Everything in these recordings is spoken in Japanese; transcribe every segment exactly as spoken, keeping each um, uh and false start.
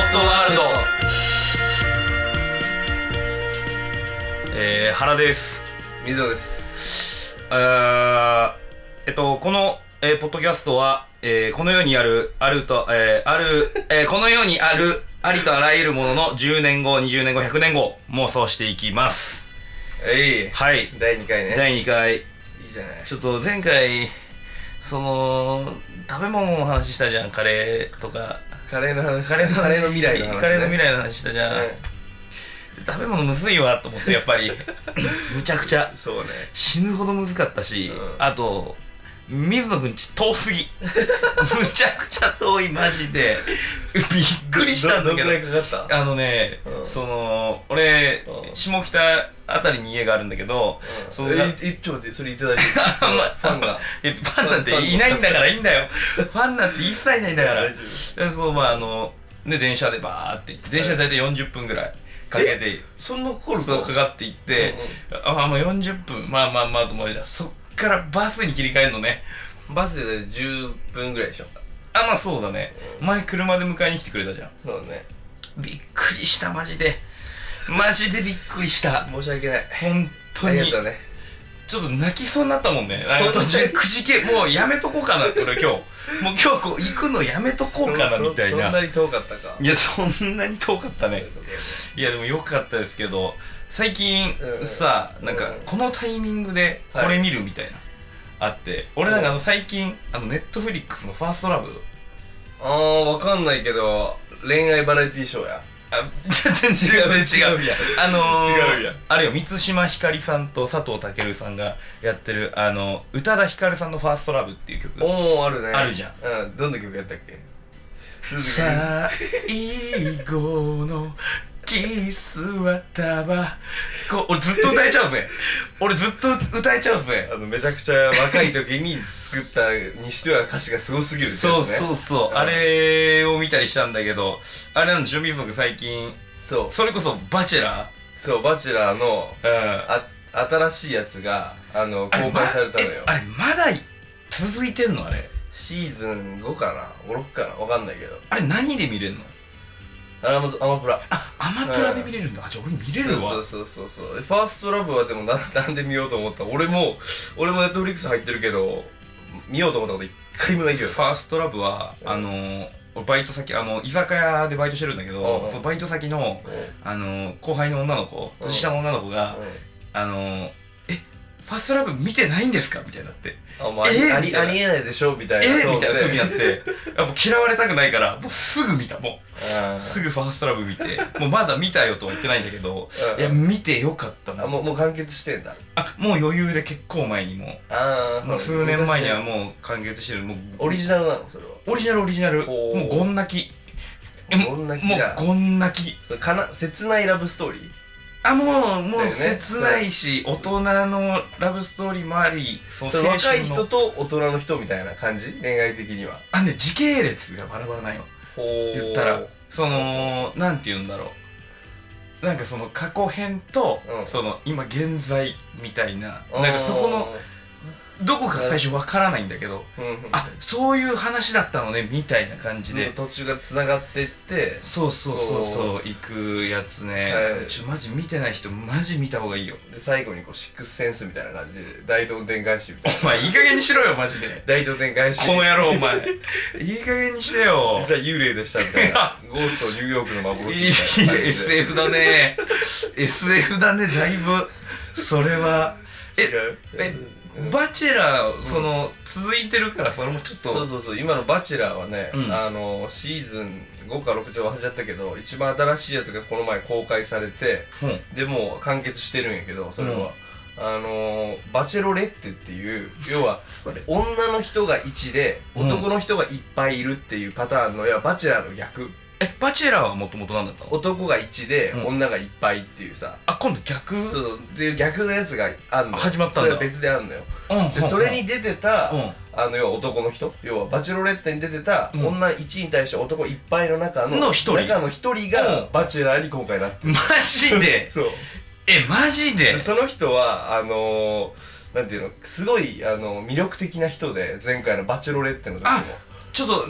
ットワールド。えー、原です。 水野です。 えー、えっとこの、えー、ポッドキャストは、えー、この世にあるあると、えー、ある、えー、この世にあるありとあらゆるもののじゅうねんご、にじゅうねんご、ひゃくねんご妄想していきます。 えい、 はい、 だいにかいね。 だいにかい。いいいじゃない。 ちょっと前回その食べ物の話したじゃん。カレーとかカレーの話、 カレーのカレーの未来の話、ね、 カレーの未来の話したじゃん、はい。食べ物むずいわと思ってやっぱりむちゃくちゃそうね、 死ぬほどむずかったし、うん、あと水野くんち遠すぎむちゃくちゃ遠いマジでびっくりしたんだけど。 どのくらいかかった？ あのね、うん、その俺、うん、下北あたりに家があるんだけど、 うん、そのええちょっと待って、それいただいてファンがえファンなんていないんだからいいんだよファンなんて一切いないんだから大丈夫。そう、まああのね、電車でバーって行って、電車で大体よんじゅっぷんぐらいかけて、 そんな頃そうかかっていって、うんうん、ああまあよんじゅっぷん、まあまあまあと思うじゃん。そっからバスに切り替えるのね。 バスでじゅっぷんぐらいでしょ。 あ、まあそうだね、うん、前車で迎えに来てくれたじゃん。 そうね。 びっくりした、マジでマジでびっくりした。 申し訳ない、 本当に。ありがとうね。ちょっと泣きそうになったもんね。あの途中くじけ、もうやめとこうかなって俺今日もう今日こう行くのやめとこうかなみたいな。 そ, そ, そんなに遠かったか。 いや、そんなに遠かったね。いやでもよかったですけど、最近、うん、さ、なんかこのタイミングでこれ見るみたいな、はい、あって、俺なんかあの最近あのネットフリックスのファーストラブ、 あーわかんないけど恋愛バラエティーショーや。 あ、全然違う違うやあのー、 違うやあれよ、満島ひかりさんと佐藤健さんがやってるあの宇多田ヒカルさんのファーストラブっていう曲。 おー、あるね。 あるじゃん。 うん、どんな曲やったっけ？ 最後のキスはタバコ。俺ずっと歌えちゃうぜ俺ずっと歌えちゃうぜ。 あのめちゃくちゃ若い時に作ったにしては歌詞がすごすぎるってやつね。 そうそうそう、うん、あれを見たりしたんだけど、あれなんでしょ、水野君最近。そう、それこそバチェラー。 そう、バチェラーの、 うん、 あ新しいやつがあの公開されたのよ。 あれ、ま、あれまだ続いてんの？あれシーズンごかな、ご、ろくかな、わかんないけど。 あれ何で見れんの？ あれアマプラ。 あ、アマプラで見れるんだ。あ、じゃあ俺見れるわ。 そうそうそうそう。ファーストラブはでも な, なんで見ようと思った？俺も俺もネットフリックス入ってるけど見ようと思ったこと一回もないけど。 ファーストラブは、うん、あのー、バイト先、あの居酒屋でバイトしてるんだけど、うん、そのバイト先の、うん、あのー、後輩の女の子、年下の女の子が、うん、あのー、え、ファーストラブ見てないんですかみたいになって、 あ、もうあり、えー、あり、ありえないでしょみたいな、 えー、みたいな時になって、もう嫌われたくないからもうすぐ見た。もうすぐファーストラブ見て、もうまだ見たよとは言ってないんだけど、いや見てよかったな。 あ、もう、もう完結してんだ。 あ、もう余裕で結構前にもう、あもう数年前にはもう完結してる。もうオリジナルなのそれは？オリジナルオリジナル。もうゴン泣き。 ゴン泣きだ。 もうゴン泣き。 そかな、切ないラブストーリー。 あ、もう、もう切ないし、大人のラブストーリーもあり、 その若い人と大人の人みたいな感じ？恋愛的には。 あ、ね、時系列がバラバラないよ。言ったら、その、なんて言うんだろう。なんかその過去編と、うん、その今現在みたいな、なんかそこの、どこか最初わからないんだけど、うんうんうん、あ、そういう話だったのねみたいな感じで途中からつながっていって、 そうそうそうそう行くやつね、はい、ちょマジ見てない人マジ見た方がいいよ。 で最後にこうシックスセンスみたいな感じで大同点返しみたいな。 お前いい加減にしろよマジで大同点返しこの野郎お前いい加減にしてよ。 実は幽霊でしたみたいなゴーストニューヨークの幻みたいな感じでエスエフ だねエスエフ だねだいぶそれは。ええバチェラー、その、うん、続いてるからそれもちょっと。 そうそうそう、今のバチェラーはね、うん、あのシーズンごかろくちょっと忘れちゃったけど、一番新しいやつがこの前公開されて、うん、でもう完結してるんやけど、それは、うん、あのー、バチェロレッテっていう要は女の人がいちで男の人がいっぱいいるっていうパターンの、要はバチェラーの逆。 え、バチェラーはもともと何だったの？ 男がいちで、うん、女がいっぱいっていうさ。 あ、今度逆？ そうそう。っていう逆のやつがあんの。 始まったんだ。 それは別であんのよ。うん、で、それに出てた、うん、あの、要は男の人。要は、バチェロレッテに出てた、うん、女いちに対して男いっぱいの中の、 の一人。 中の一人が、バチェラーに今回なってる。 マジでそう。 え、マジでその人は、あのー、なんていうの、すごい、あの、魅力的な人で、前回のバチェロレッテの時も。 ちょっとね、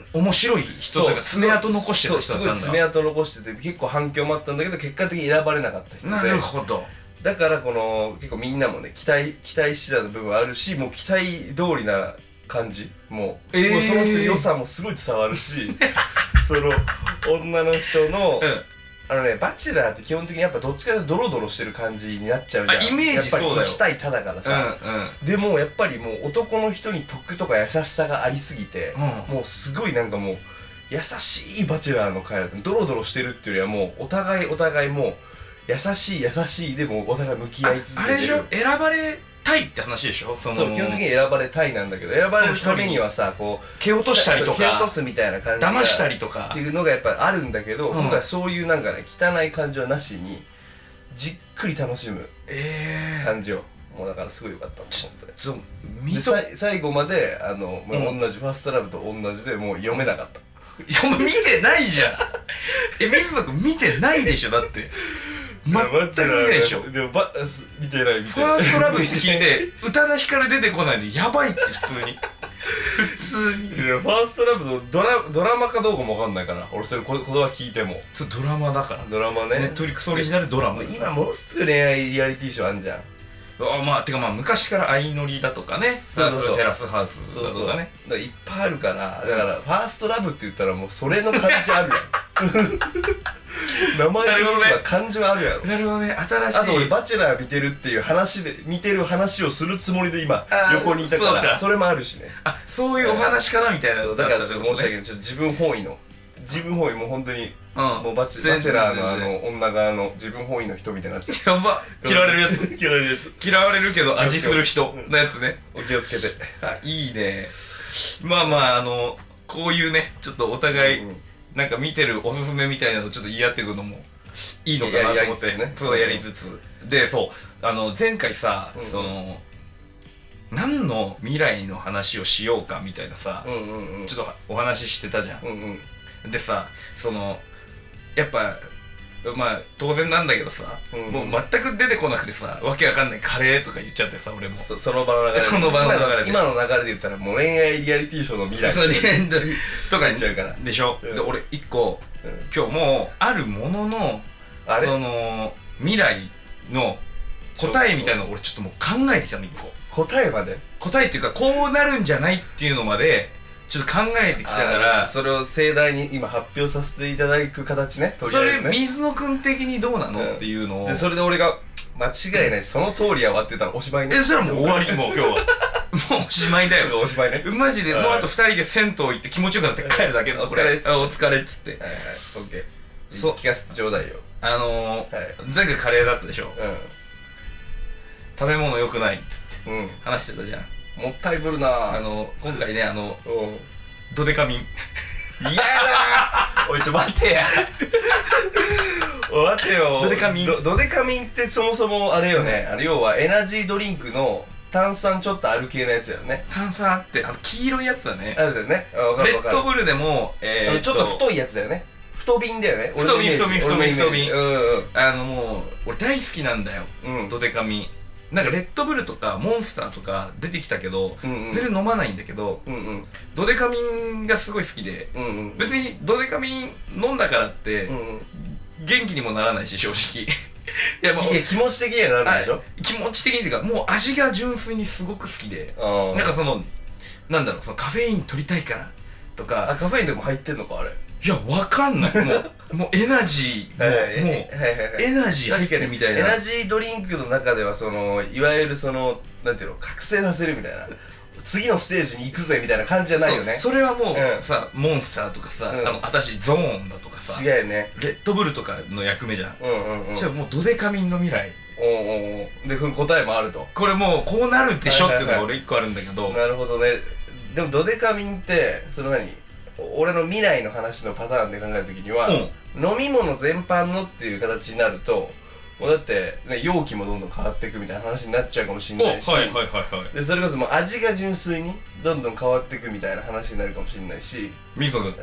面白い人というか爪痕残してた人だったんだ。 すごい爪痕残してて結構反響もあったんだけど結果的に選ばれなかった人で。 なるほど。 だからこの結構みんなもね期待期待してた部分あるし、もう期待通りな感じ、もう、えー、もうその人の良さもすごい伝わるしその女の人の、うん、あのねバチェラーって基本的にやっぱどっちかというとドロドロしてる感じになっちゃうじゃん。 イメージそうだよ。 やっぱりいち対多だからさ、うんうん、でもやっぱりもう男の人に得とか優しさがありすぎて、うん、もうすごいなんかもう優しいバチェラーの会だった。ドロドロしてるっていうよりはもうお互いお互いもう優しい優しいでもお互い向き合い続けてる。 あ, あれでしょ、選ばれたいって話でしょ。そのそう基本的に選ばれたいなんだけど、選ばれるためにはさこう蹴落としたりとか蹴落とすみたいな感じ騙したりとかっていうのがやっぱりあるんだけど、うん、今回そういうなんかね汚い感じはなしにじっくり楽しむ感じを、えー、もうだからすごい良かったもん本当に。そうでさ最後まであの、うん、同じファーストラブと同じでもう読めなかった。 お前見てないじゃんえ水野君見てないでしょ。だって全く見てないでしょ。 でもば見てない見てない。 ファーストラブ聞いて宇多田ヒカル出てこないでやばいって普通に普通に。 いやファーストラブのドラドラマかどうかも分かんないから俺それ言葉聞いてもちょっとドラマだから。 ドラマね、 ネットフリックスオリジナルドラマ。 今ものすごい恋愛リアリティショーあんじゃん。 あまあてかまあ昔から相乗りだとかね、そうそうそうテラスハウスだとかね、そうそうだからいっぱいあるから、だからファーストラブって言ったらもうそれの感じあるやん名前で言えば感じはあるやろ。 なるほどね。新しい。 あと俺バチェラー見てるっていう話で見てる話をするつもりで今横にいたからそれもあるしね。 あそういうお話かなみたいな。 そうだからちょっと申し訳ない、ちょっと自分本位の自分本位もう本当にもうバチェラーのあの女側の自分本位の人みたいになっちゃう。 やば嫌われるやつ嫌われるやつ嫌われるけど味する人のやつね。 お気をつけて。 あいいね。まあまああのこういうねちょっとお互いなんか見てるおすすめみたいなのちょっと言い合っていくのもいいのかなと思ってそうやりつつで、そうあの前回さその何の未来の話をしようかみたいなさちょっとお話ししてたじゃん。でさそのやっぱまあ当然なんだけどさ、うんうん、もう全く出てこなくてさわけわかんないカレーとか言っちゃってさ俺もそ, その場の流れでその場の流れで今の流れで言ったらもう恋愛リアリティショーの未来そうとか言っちゃうからでしょ、うん、で俺一個、うん、今日もうあるもののその未来の答えみたいなのを俺ちょっともう考えてきたの一個。 答えまで答えっていうかこうなるんじゃないっていうのまでちょっと考えてきたからそれを盛大に今発表させていただく形ね。 それ水野くん的にどうなの、うん、っていうのをでそれで俺が間違いないその通りやわって言ったらおしまいね。 えそれはもう終わりもう今日はもうおしまいだよおしまいねマジでもうあとふたりで銭湯行って気持ちよくなって帰るだけのお疲れっつってお疲れっつってはいはいオッケーそう聞かせてちょうだいよ。 あのーはい、前回カレーだったでしょ、うん、食べ物良くないっつって、うん、話してたじゃん。 もったいぶるなあの今回ねあのドデカミン嫌やなおいちょ待てやお待てよドデカミンド, ドデカミンってそもそもあれよね、うん、あれ要はエナジードリンクの炭酸ちょっとある系のやつやよね。 炭酸あってあの黄色いやつだね。 あるだよね。分かる分かる。 レッドブルでも、えー、 ちょっと太いやつだよね。太瓶だよね。 太瓶太瓶太瓶太瓶。 うんうん。 あのもう俺大好きなんだよ、うん、ドデカミン。なんかレッドブルとかモンスターとか出てきたけど、うんうん、全然飲まないんだけど、うんうん、ドデカミンがすごい好きで、うんうん、別にドデカミン飲んだからって、うんうん、元気にもならないし正直いやもういや気持ち的にはなるでしょ。 気持ち的にっていうかもう味が純粋にすごく好きで、なんかそのなんだろうそのカフェイン取りたいからとか。 あカフェインでも入ってんのかあれ。 いやわかんないもうもうエナジーもうエナジー入ってるみたいな。 エナジードリンクの中ではそのいわゆるそのなんていうの覚醒させるみたいな次のステージに行くぜみたいな感じじゃないよね。 そ, それはもう、うん、さモンスターとかさ、うん、あの私ゾーンだとかさ違うよねレッドブルとかの役目じゃん。うんうんうん。じゃあもうドデカミンの未来おうおうおうでこの答えもあると。 これもうこうなるでしょっていうのが俺いっこあるんだけど、はいはいはい、 なるほどね。でもドデカミンってその何俺の未来の話のパターンで考えるときには、うん、飲み物全般のっていう形になるともうだって、ね、容器もどんどん変わっていくみたいな話になっちゃうかもしれないし、 はいはいはいはい、 でそれこそもう味が純粋にどんどん変わっていくみたいな話になるかもしれないし。 水野君、うん、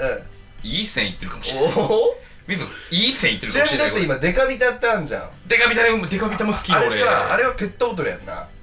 いい線いってるかもしれない。おお水野君いい線いってるかもしれない。 ちなみにだって今デカビタってあるじゃん。 デカビタデカビタも好きよ俺。 あれさあれはペットボトルやんな。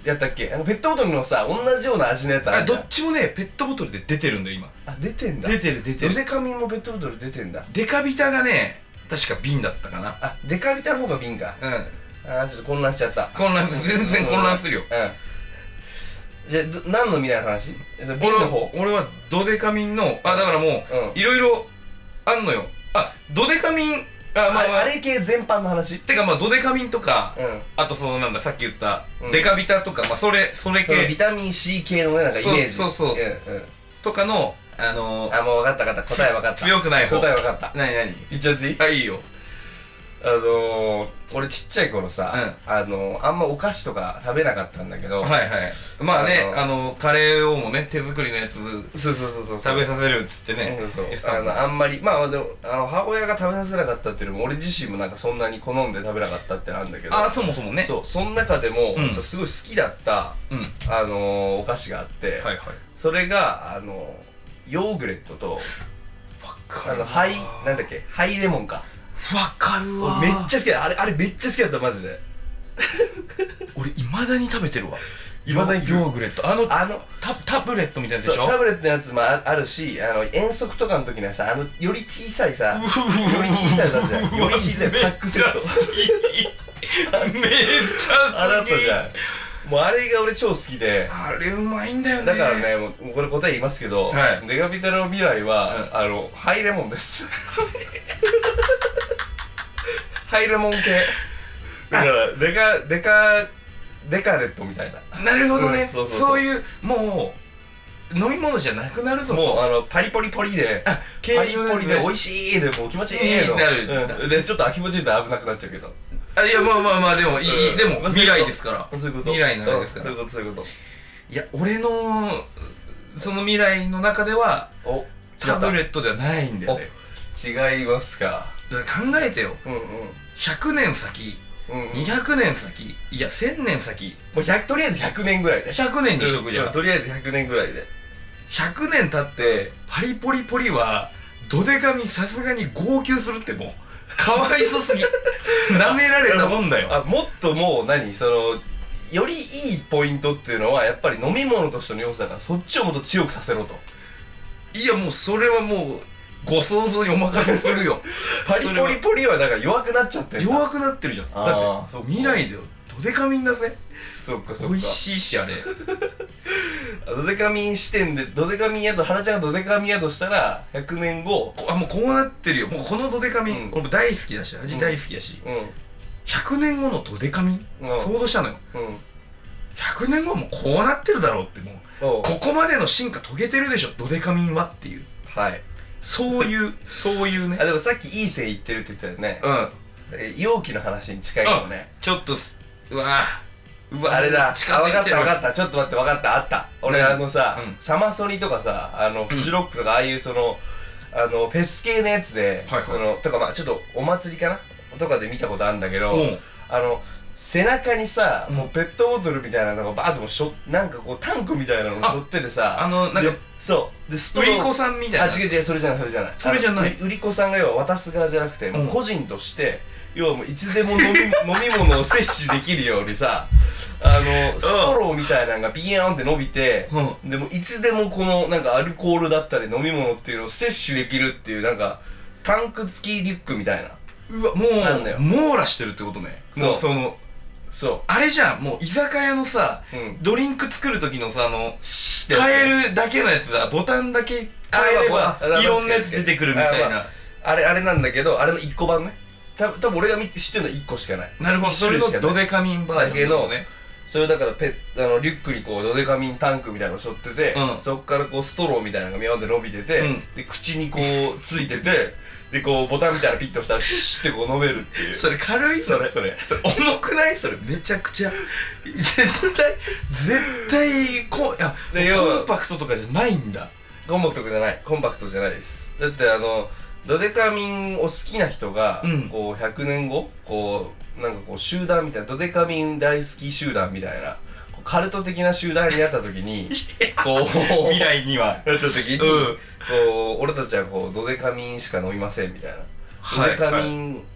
やったっけ？あのペットボトルのさ同じような味のやつあるじゃん。 どっちもねペットボトルで出てるんだよ今。 あ、出てんだ。 出てる出てる。 ドデカミンもペットボトル出てんだ。 デカビタがね確か瓶だったかな。 あ、デカビタの方が瓶か。 うん。 あーちょっと混乱しちゃった。 混乱全然混乱するよ。 うん。じゃあど何の未来の話？瓶の方？ 俺はドデカミンのあだからもういろいろあんのよ。あ、ドデカミンあ、まあ、あれ系全般の話。 てかまあドデカミンとか、 うん、 あとそのなんださっき言った、うん、デカビタとかまあそれそれ系ビタミン C 系のねなんかイメージそうそうそう、うんうん、とかのあのー、 あもう分かった分かった答え分かった強くない方答え分かった何何言っちゃっていい？ あいいよ。 あのー、俺ちっちゃい頃さ、うん、あのー、あんまお菓子とか食べなかったんだけどはいはいまあねあのー、カレーをもね手作りのやつそうそうそうそう食べさせるっつってね、 うん、そうあのあんまりまあでもあの母親が食べさせなかったっていうのも俺自身もなんかそんなに好んで食べなかったってなんだけどあそもそもねそうその中でも、うん、すごい好きだった、うん、あのー、お菓子があって、 はいはい、 それがあのー、ヨーグレットとあのハイなんだっけハイレモンかわかるわめっちゃ好きだあれあれめっちゃ好きだったマジで俺いまだに食べてるわいまだにヨーグレットあのあのタ, タブレットみたいなやつでしょ。 タブレットのやつも あ, あるしあの遠足とかの時にはさあのより小さいさより小さいだったじゃんより小さいパックセットめっちゃ好きあだったじゃんもうあれが俺超好きであれうまいんだよね。 だからねもうこれ答え言いますけど、はい、デカビタの未来は、うん、あのハイレモンですハイレモン系だからデカデカデカレットみたいななるほどね、うん、 そうそうそうそういうもう飲み物じゃなくなるぞもうあのパリポリポリでパリポリで美味しいでもう気持ちいいのなる、 うん、でちょっと気持ちいいと危なくなっちゃうけどあいやまあまあまあでもいい、うん、でも未来ですからそういうこと未来のあれですから、 そういうことそういうこといや俺のその未来の中ではおタブレットではないんだよね。 違いますか。 だから考えてよ、うんうん、ひゃくねん先、うんうん、にひゃくねん先いやせんねん先もうひゃくとりあえずひゃくねんぐらいでひゃくねんにしとくじゃん、 うん、とりあえずひゃくねんぐらいでひゃくねん経ってパリポリポリはドデカミさすがに号泣するってもうかわいそすぎ舐められたもんだよあもっともう何そのよりいいポイントっていうのはやっぱり飲み物としての良さだからそっちをもっと強くさせろと。 いやもうそれはもうご想像にお任せするよパリポリポリはだから弱くなっちゃってる弱くなってるじゃん。だって未来だよドデカミンだぜ。 そっかそっか美味しいしあれドデカミン視点でドデカミンやと花ちゃんがドデカミンやとしたらひゃくねんごあもうこうなってるよ。もうこのドデカミン、うん、俺も大好きだし味大好きだし、うん、ひゃくねんごのドデカミン、うん、想像したのよ、うん、ひゃくねんごもこうなってるだろうってもうここまでの進化遂げてるでしょドデカミンはっていうはいそういうそういうねあでもさっきいい線いってるって言ったよねうん容器の話に近いかもねちょっとうわうわあれだあ分かった分かったちょっと待って分かったあった俺あのさ、うん、サマソニとかさあのフジロックとかああいうそのあのフェス系のやつで、はいはい、そのとかまあちょっとお祭りかなとかで見たことあるんだけど、うん、あの背中にさ、うん、もうペットボトルみたいなのがバーッともしょなんかこうタンクみたいなのを背負っててさあのなんかそうでストロー売り子さんみたいなあ違う違うそれじゃないそれじゃないそれじゃない売り子さんが要は渡す側じゃなくて、うん、もう個人として要はもういつでも飲み飲み物を摂取できるようにさあのストローみたいなのがビヨーンって伸びて、うん、でもいつでもこのなんかアルコールだったり飲み物っていうのを摂取できるっていうなんかタンク付きリュックみたいなうわもう網羅してるってことね。 そうそのそうあれじゃんもう居酒屋のさ、うん、ドリンク作る時のさあの変えるだけのやつだボタンだけ変えればいろんなやつ出てくるみたいな あ,、まあ、 あれあれなんだけどあれのいっこ版ねた多分俺が知ってるのはいっこしかない。 なるほどそれのドデカミンバージョンのねそれだからペあのリュックにこうドデカミンタンクみたいなのを背負ってて、うん、そっからこうストローみたいなのがミャンって伸びてて、うん、で口にこうついててでこうボタンみたいなピッと押したらシュッてこう飲めるっていうそれ軽いそれそれ重くないそれめちゃくちゃ絶対絶対こいやコンパクトとかじゃないんだ。 コンパクトじゃないコンパクトじゃないです。だってあのドデカミンを好きな人が、うん、こうひゃくねんごこうなんかこう集団みたいなドデカミン大好き集団みたいなカルト的な集団になった時にこう未来にはなった時に、うん、こう俺たちはこうドデカミンしか飲みませんみたいな、はい、ドデカミン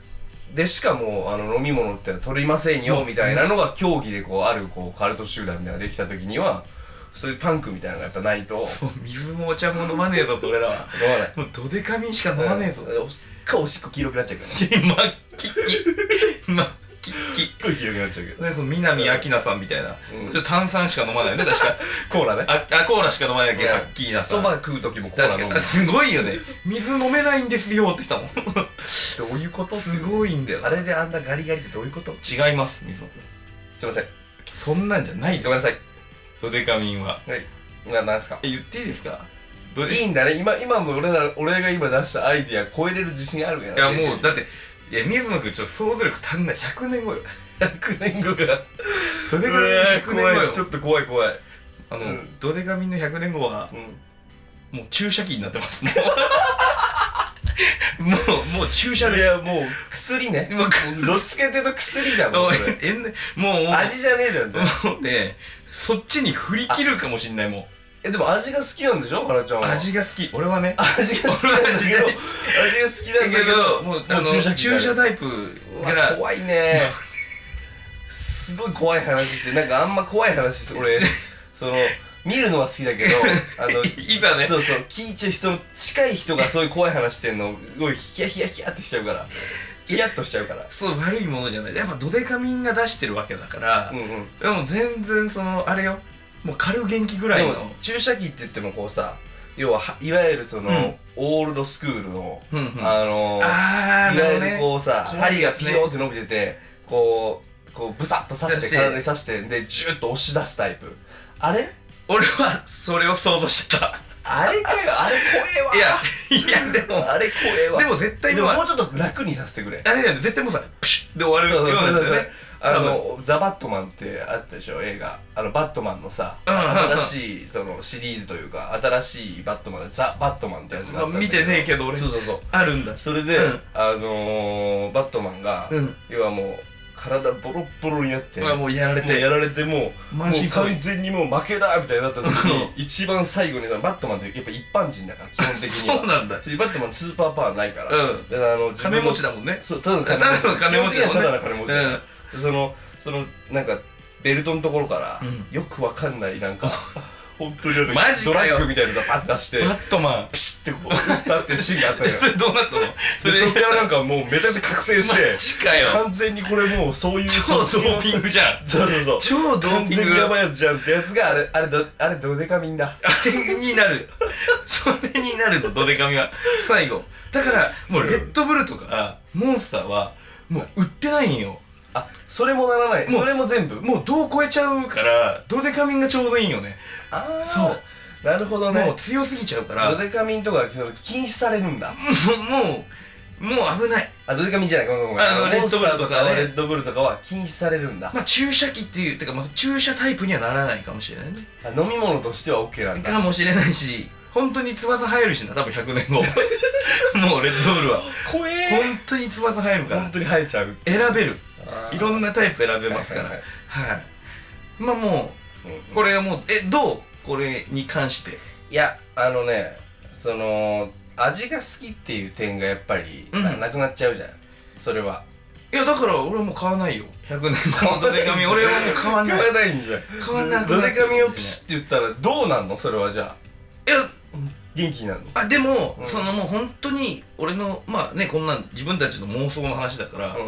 でしかもあの飲み物って取りませんよみたいなのが競技でこうあるこうカルト集団みたいなのができた時にはそういうタンクみたいなのがやっぱないともう水もお茶も飲まねえぞと俺らは飲まないもうドデカミンしか飲まねえぞ、 うん、すっかおしっこ黄色くなっちゃうからね真っキッキ真っキッキすっごい黄色くなっちゃうけどでその南明菜さんみたいな、うん、ちょっと炭酸しか飲まないよね確かコーラねああコーラしか飲まないけどアッキーナさんそば食う時もコーラ飲むすごいよね水飲めないんですよって言ったもんどういうことすごいんだよあれであんなガリガリってどういうこと？ 違います水野君すいませんそんなんじゃないですごめんなさいドデカミンははいな、なんすかえ言っていいですかいいんだね今今の俺ら俺が今出したアイディア超えれる自信あるやんいやもうだっていや水野君ちょっと想像力足んないひゃくねんごよひゃくねんごがドデカミンのひゃくねんごよちょっと怖い怖いあの、うん、ドデカミンのひゃくねんごは、うん、もう注射器になってますもうもうもう注射でいやもう薬ねもうどっちかっていうと薬じゃんもうえもう味じゃねえじゃんもうねそっちに振り切るかもしんないもんえでも味が好きなんでしょ原ちゃんは味が好き俺はね味が好きなんだけど味が好きなんだけどもうあの注射注射タイプが怖いねすごい怖い話してなんかあんま怖い話して俺その見るのは好きだけどあの今ねそうそう聞いちゃう人の近い人がそういう怖い話してんのすごいヒヤヒヤヒヤってしちゃうからヒヤッとしちゃうからそう悪いものじゃないやっぱドデカミンが出してるわけだから、うんうん、でも全然そのあれよもう軽元気ぐらいのでも注射器って言ってもこうさ要はいわゆるその、うん、オールドスクールの、うんうん、あのー、 あいわゆるこうさ、ね、針がピヨーって伸びててこうこうブサッと刺して体に刺してでジュッと押し出すタイプあれ俺はそれを想像してたあれかよあれ怖えわいやいやでもあれ怖えわでも絶対でももうちょっと楽にさせてくれあれだよね絶対もうさプシュッで終わるようなんですよねあのザ・バットマンってあったでしょ映画あのバットマンのさ新しいそのシリーズというか新しいバットマンでザ・バットマンってやつがあったんだけど見てねえけど俺そうそうそうあるんだそれであのバットマンが要はもう体ボロッボロになってもうやられてやられてもうもう完全にもう負けだみたいになった時に一番最後にバットマンってやっぱ一般人だから基本的にはそうなんだバットマンスーパーパワーないからだからあの金持ちだもんねそうただの金持ちただの金持ちだもんねただの金持ちだそのそのなんかベルトのところからよくわかんないなんか本当になんかドラッグみたいなのがパッと出してバットマンピシッてこう打ったってシーンがあったよそれどうなったのそれそっからなんかもうめちゃくちゃ覚醒してマジかよ完全にこれもうそういう超ドーピングじゃんそうそうそう超ドーピング完全にやばいやつじゃんってやつがあれあれどあれドデカミンだあれになるそれになるのドデカミンは最後だからもうレッドブルとかモンスターはもう売ってないんよあ、それもならないそれも全部もうどう超えちゃうからドデカミンがちょうどいいんよねああそうなるほどねもう強すぎちゃうからドデカミンとか禁止されるんだもうもう危ないあドデカミンじゃないごめんごめんあのレッドブルとかねレッドブルとかは禁止されるんだまあ注射器っていうてかまあ注射タイプにはならないかもしれないねあ飲み物としては OK なんだかもしれないし本当に翼生えるしな多分ひゃくねんごもうレッドブルは怖え本当に翼生えるから本当に生えちゃう選べるいろんなタイプ選べますからはいまあもうこれはもうえどうこれに関していやあのねその味が好きっていう点がやっぱり、うん、なくなっちゃうじゃんそれはいやだから俺はもう買わないよひゃくねんごのドデカミン俺はもう買わない買わないんじゃん買わなくなっドデカミンをピシッって言ったらどうなんのそれはじゃあいや元気になるのあでも、うん、そのもう本当に俺のまあねこんなん自分たちの妄想の話だから、うん、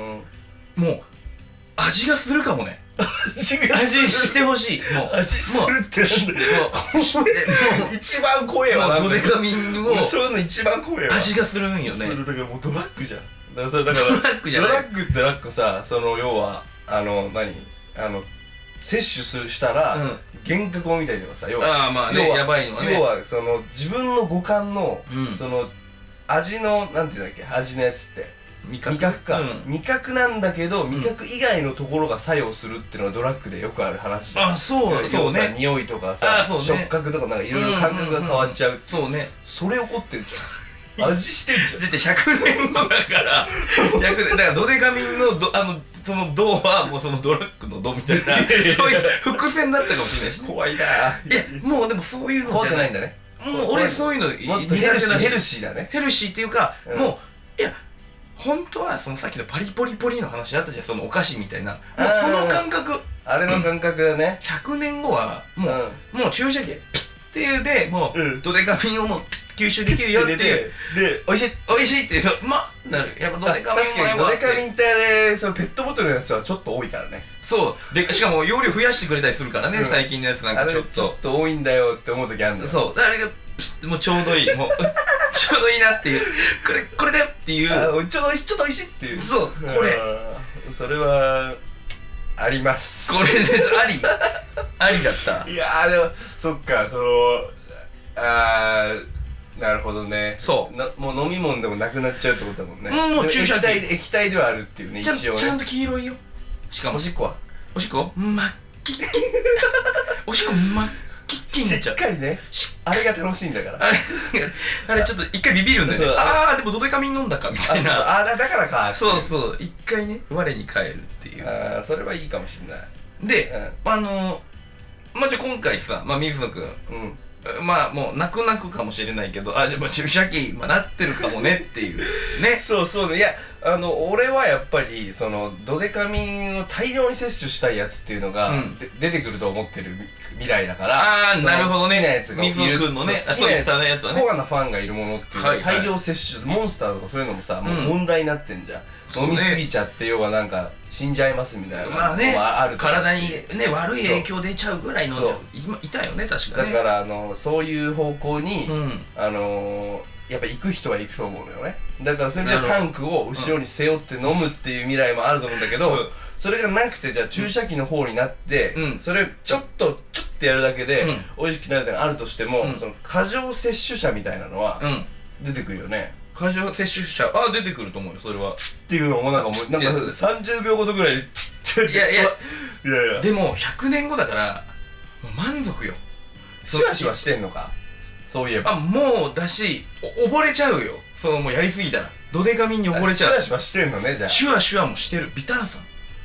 もう味がするかもね味がする味してほしいもう味するってなんでもう一番怖えわドデカミンをそういうの一番怖えわ味がするんよねするだからもうドラッグじゃんだからドラッグじゃないドラッグってなんかさその要はあの何あの摂取したら、うん、幻覚を見たりとかさ要はあまあねやばいのはね要はその自分の五感の、うん、その味のなんていうんだっけ味のやつって味覚, 味覚か、うん、味覚なんだけど味覚以外のところが作用するっていうのがドラッグでよくある話あそうそうね匂いとかさ、ね、触覚とかなんかいろいろ感覚が変わっちゃう、うんうんうん、 そうねそれ起こってんじゃん味してんじゃんだってひゃくねんごだからひゃくねんだからドデカミンのどあのそのドはもうそのドラッグのドみたいなそういう伏線だったかもしれないし怖いないやもうでもそういうの怖くないんだねもう俺そういうのもっとヘルシーヘルシーだねヘルシーっていうか、うん、もういや本当はそのさっきのパリポリポリの話あったじゃん、そのお菓子みたいな、もうその感覚、 あれの感覚だね。 ひゃくねんごはもう、うん、もう注射器ピッっていうでもう、うん、ドデカミンをもう吸収できるよっていうで美味しい美味しいっていうまあなるやっぱドデカミン確かにドデカミンってあれそのペットボトルのやつはちょっと多いからね。 そうでしかも容量増やしてくれたりするからね、うん、最近のやつなんかちょっとちょっと多いんだよって思う時あるんだよ。 そうあれがもうちょうどいいもうちょうどいいなっていうこれこれだよっていうあちょうどおいしいちょっとおいしいっていうそうこれそれはあります。 これですありありだった。 いやーでもそっかそのあーなるほどね。 そうなもう飲み物でもなくなっちゃうってことだもんね。 うんもう注射液体液体ではあるっていうね。一応ねちゃんと黄色いよ。しかもおしっこはおしっこまっきっきおしっこまっきっきになっちゃう。 しっかりねあれが楽しいんだからあれあれちょっと一回ビビるんだよね。ああでもドデカミン飲んだかみたいな。 ああだからか。 そうそう一回ね我に返るっていう。 ああそれはいいかもしれない。 で、うん、あのまあじゃあ今回さまあ水野くんうんまあもう泣く泣くかもしれないけどあじゃあ注射器今なってるかもねっていうねそうそうね。いやあの俺はやっぱりそのドデカミンを大量に摂取したいやつっていうのが、うん、で出てくると思ってる未来だからああなるほどね好きなやつが水野くんのね好きなやつだねコアなファンがいるものっていうのを大量摂取、はいはい、モンスターとかそういうのもさ、うん、もう問題になってんじゃん、飲みすぎちゃって要はなんか死んじゃいますみたいなまあねある体にね悪い影響出ちゃうぐらいの今いたよね確かね。だからあのそういう方向に、うん、あのー、やっぱ行く人は行くと思うのよね。だからそれじゃタンクを後ろに背負って飲むっていう未来もあると思うんだけど、うん、それがなくてじゃあ注射器の方になって、うん、それちょっとちょっとやるだけで、うん、美味しくなるってのがあるとしても、うん、その過剰摂取者みたいなのは出てくるよね。 過剰摂取者あ出てくると思うよそれは。 チッっていうのもなんかもうなんかさんじゅうびょうごとぐらいでチッっていやいやいやいやでもひゃくねんごだからもう満足よ。 シュワシュワしてんのかそういえば。 あもうだし溺れちゃうよそのもうやりすぎたらドデカミンに溺れちゃう。 シュワシュワしてんのねじゃあ。 シュワシュワもしてるビタン酸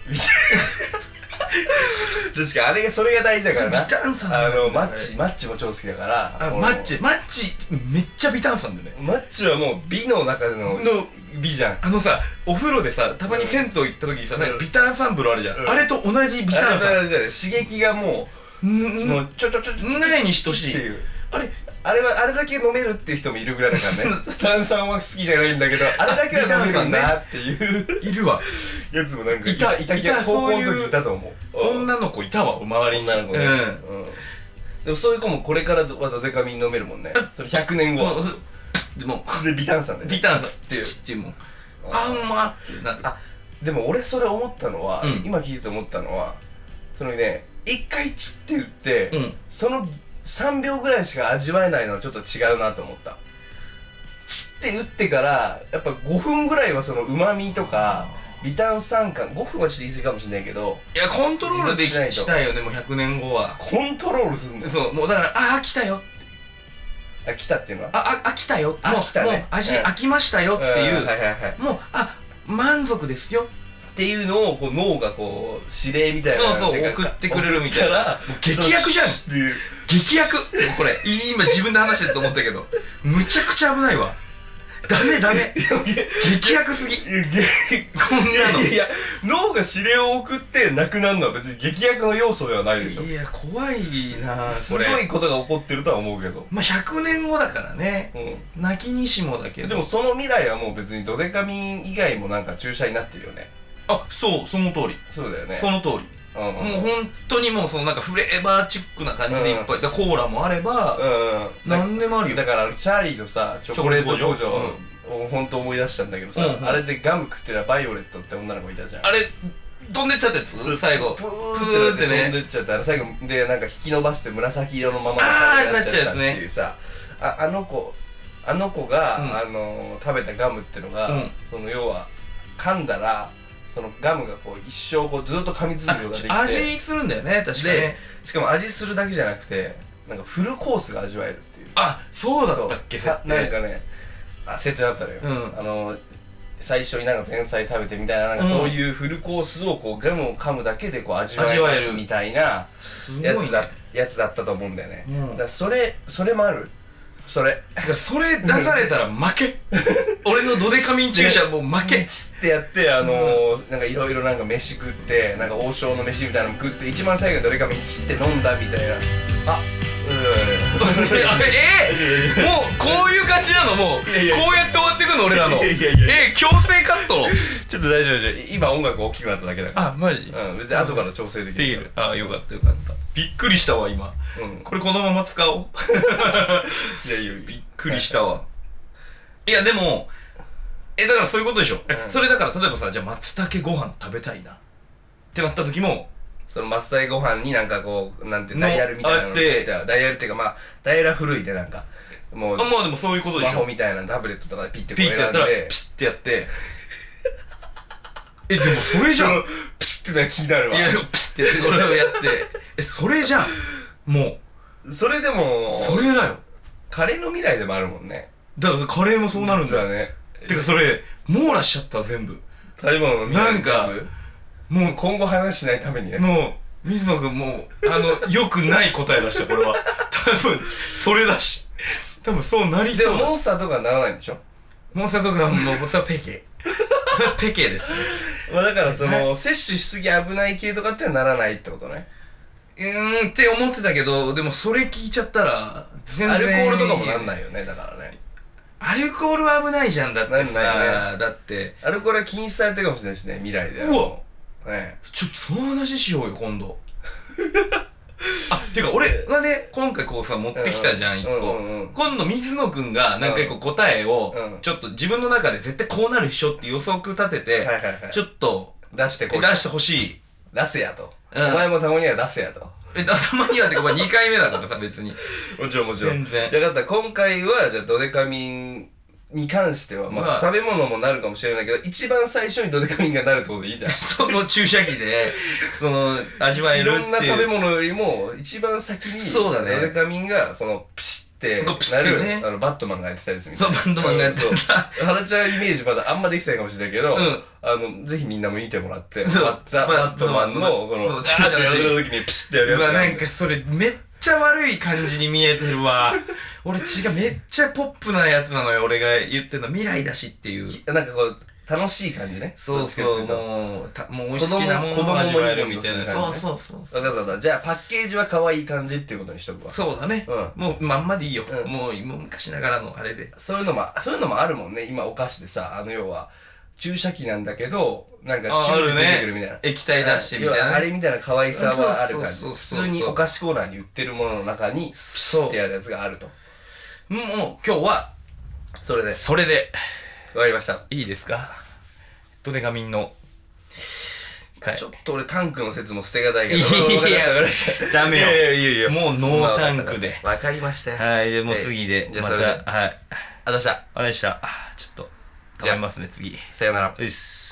確かあれがそれが大事だからな。 ビタン酸あのマッチマッチも超好きだからあマッチマッチめっちゃビタン酸だよね。 マッチはもう美の中での美じゃん。 あのさお風呂でさたまに銭湯行った時にさなんかビタン酸風呂あるじゃん、うん、あれと同じビタン酸。 あれと同じだね。刺激がもうもうちょちょちょちょないに等しいっていうあれあれはあれだけ飲めるっていう人もいるぐらいだからね炭酸は好きじゃないんだけどあれだけは飲めるんだっていういるわやつもなんかいたいたいた高校の時いたと思う。 女の子いたわ周りに。 女の子ね、うんうん、でもそういう子もこれからはドデカミン飲めるもんね。それひゃくねんごでもでビタン酸でビタン酸っていうっていうもんあうまってなる。 あでも俺それ思ったのは、うん、今聞いて思ったのはそのね一回チッって言って、うん、そのさんびょうぐらいしか味わえないのはちょっと違うなと思った。チッって打ってからやっぱごふんぐらいはそのうまみとか微炭酸感ごふんはちょっと言い過ぎかもしれないけどいやコントロールできしたいよねもうひゃくねんごは。 コントロールするんだよ。 そうもうだからああ来たよあ来たっていうのはああ来たよあ来たねもう味飽きましたよっていうもうあ満足ですよっていうのをこう脳がこう指令みたいなそうそう送ってくれるみたいな劇薬じゃんっていう劇薬これ今自分で話してると思ったけどむちゃくちゃ危ないわ。ダメダメ劇薬すぎこんなの。 いやいや脳が指令を送ってなくなるのは別に劇薬の要素ではないでしょ。 いや怖いなすごいことが起こってるとは思うけどまあひゃくねんごだからね、うん、泣きにしもだけどでもその未来はもう別にドデカミン以外もなんか注射になってるよね。 あそうその通りそうだよねその通り、うんうん、もう本当にもうそのなんかフレーバーチックな感じでいっぱい、うん、だコーラもあれば、うん、何でもあるよ。 だからチャーリーのさチョコレート工場を本当思い出したんだけどさ、うんうん、あれでガム食ってるバイオレットって女の子いたじゃん。 あれ飛んでっちゃったやつ最後プーってね飛んでっちゃってあれ最後でなんか引き伸ばして紫色のままの感じになっちゃったっていうさああの子あの子が、うん、あの食べたガムっていうのが、うん、その要は噛んだらそのガムがこう一生こうずっと噛み続けることができて味するんだよね確かにね。 しかも味するだけじゃなくてなんかフルコースが味わえるっていう。 あそうだったっけ設定なんかねあ設定だったのよ、うん、あの最初になんか前菜食べてみたいななんかそういうフルコースをこうガムを噛むだけでこう味わえますみたいなやつだ、やつだったと思うんだよね、うん、だからそれそれもあるそれてかそれ出されたら負け俺のドデカミン注射もう負けチッってやってあのー、なんかいろいろなんか飯食ってなんか王将の飯みたいなのも食って一番最後にドデカミンチッって飲んだみたいなあうーあれえー、もうこういう感じなのもういやいやこうやって終わってくの俺らのいやいやいやえー、強制カットちょっと大丈夫大丈夫今音楽大きくなっただけだからあマジうん別に後から調整できるできるあよかったよかったびっくりしたわ今、うん、これこのまま使おういやいやびっくりしたわいやでもえだからそういうことでしょ、うん、それだから例えばさじゃあ松茸ご飯食べたいなってなった時もその松茸ご飯になんかこうなんてダイヤルみたいなのをしてダイヤルっていうかまあダイヤルは古いでなんかもうあまあでもそういうことでしょスマホみたいなタブレットとかでピッてこうピッてやったらピッてやってえでもそれじゃんピッてのが気になるわいやピッてやってこれをやってえそれじゃんもうそれでもそれだよカレーの未来でもあるもんねだからカレーもそうなるんだよねてかそれ網羅しちゃった全部食べ物の未来なんかもう今後話しないためにねもう水野くんもうあの良くない答え出したこれは多分それだし多分そうなりそうだしでもモンスターとかはならないんでしょモンスターとかはもうそれはペケそれはペケですねまあだからその摂取しすぎ危ない系とかってはならないってことねうーんって思ってたけどでもそれ聞いちゃったら全然アルコールとかもなんないよねだからねアルコールは危ないじゃんだってさなんないねだってアルコールは禁止されてるかもしれないしね未来でうわねちょっとその話しようよ今度あてか俺がね今回こうさ持ってきたじゃん一個、うんうんうん、今度水野くんがなんか一個答えを、うん、ちょっと自分の中で絶対こうなるっしょって予測立てて、はいはいはい、ちょっと出してこい出してほしい出せやと、 うん、 お前もたまには出せやとえたまにはってかまあにかいめだからさ別にもちろんもちろん全然じゃあ分かった今回はじゃあドデカミンに関してはまあ、まあ、食べ物もなるかもしれないけど一番最初にドデカミンがなるってことでいいじゃんその注射器でその味わえるっていういろんな食べ物よりも一番先にそうだねドデカミンがこのピシッってなる、ね、あのバットマンがやってたやつみたいなそうバットマンがやってた原ちゃんイメージまだあんまできてないかもしれないけど、うん、あのぜひみんなも見てもらってそうザ・バットマンのこの注射器やる時にピシッてやるやつうわなんかそれめっちゃ悪い感じに見えてるわ俺違うめっちゃポップなやつなのよ俺が言ってるの未来だしっていうなんかこう楽しい感じねそうそうもうたもう好きなものを味わえるみたいな、ね、そうそうそうそう分かった分かったじゃあパッケージは可愛い感じっていうことにしとくわそうだね、うん、もうまんまでいいよ、うん、もうもう昔ながらのあれでそういうのもそういうのもあるもんね今お菓子でさあの要は注射器なんだけどなんかチューで出てくるみたいな、ね、 液体出してみたいな、ね、 あれみたいな可愛さはある感じ普通にお菓子コーナーに売ってるものの中にピシッてやるやつがあるともう今日はそれでそれでわかりましたいいですかドデカミンのちょっと俺タンクの説も捨てがたいけどいやダメよいやいやいやもうノータンクでわかりましたよはいじゃあもう次でまたはいあざしたあざしたちょっと食べますね次さよならよし